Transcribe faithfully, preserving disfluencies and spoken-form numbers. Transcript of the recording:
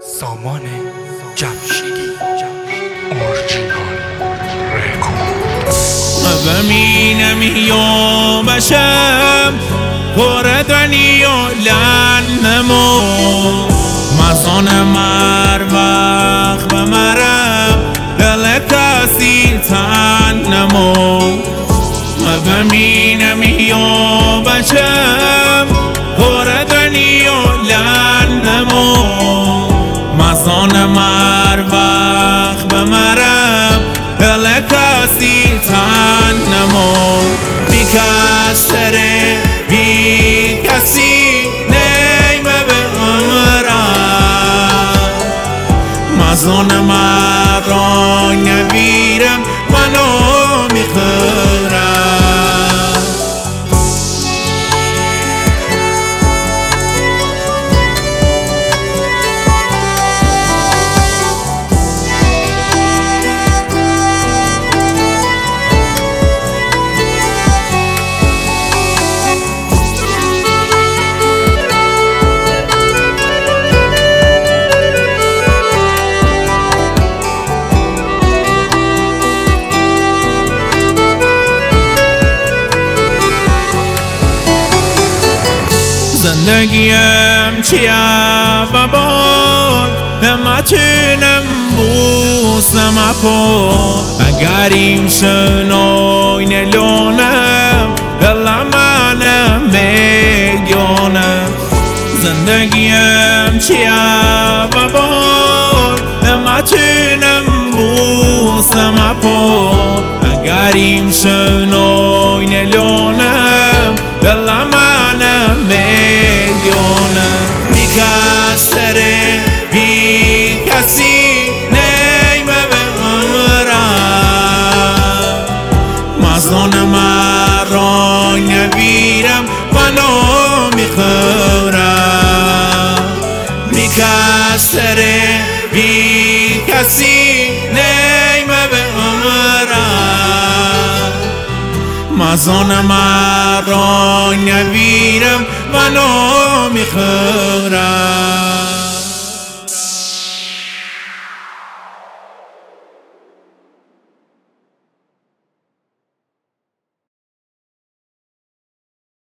سامان جمشیدی اورجینال رکورد. بمینم یا بشم پر دنیا لنمو مزان مر وقت بمرم دل کسی تنمو بمینم یا بشم پر دنیا لنمو مزان مر وقت بمرم دل کسی تنمو بی کسره بی کسی نیمه به عمرم مزان مرا نبیرم منو میخورم. زندگیم چیه و باد نمیتونم بوسم اپاد اگر این شنای نلونم دل منم میگونم. زندگیم چیه و باد نمیتونم بوسم اپاد اگر این شنای نلونم دل منم میگونم. بی کسره بی کسی نیمه به عمرم مزان مرا نبیرم منو میخورم. بی کسره بی کسی نیمه به عمرم مزان مرا نبیرم منو میخورم.